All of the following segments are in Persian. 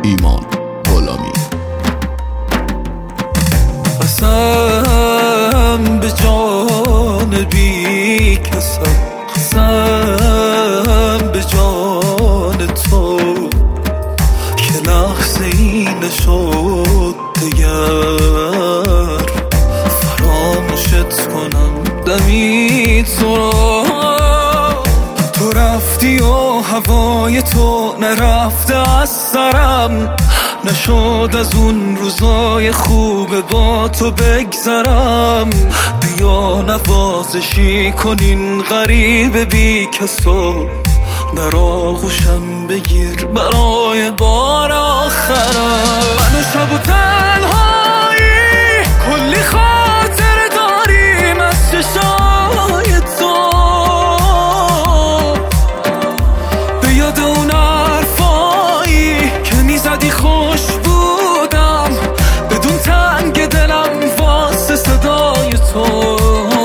ایمان غلامی. قسم به جان بی کسم، قسم به جان تو که لحظه ای نشد دگر فراموشت کنم دمی تو را. تو رفتی و هوای تو نرفته از سرم، نشد از اون روزای خوب با تو بگذرم. بیا نوازشی کنین غریب بی کسو، در آغوشم بگیر برای بار آخرم. من و شب و تنهایی کلی خاطر داریم از چشای تو، به یاد اون حرفایی که میزدی خوش بودم، بدون تنگ دلم واسه صدای تو.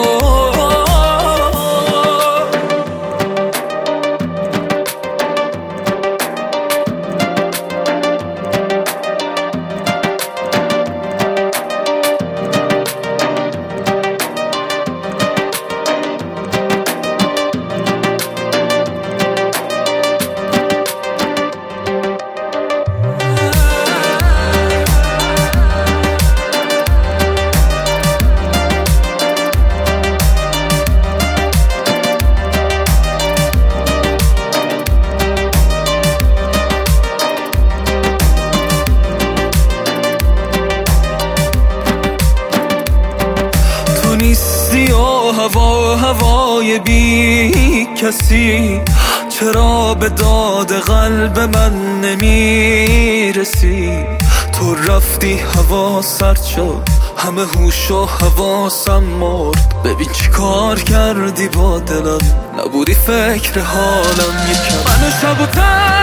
نیستی و هوای بی کسی، چرا به داد قلب من نمیرسی؟ تو رفتی هوا سرد شد، همه هوش و حواسم مرد. ببین چی کار کردی با دلم، نبودی فکر حالم یکم. من شب و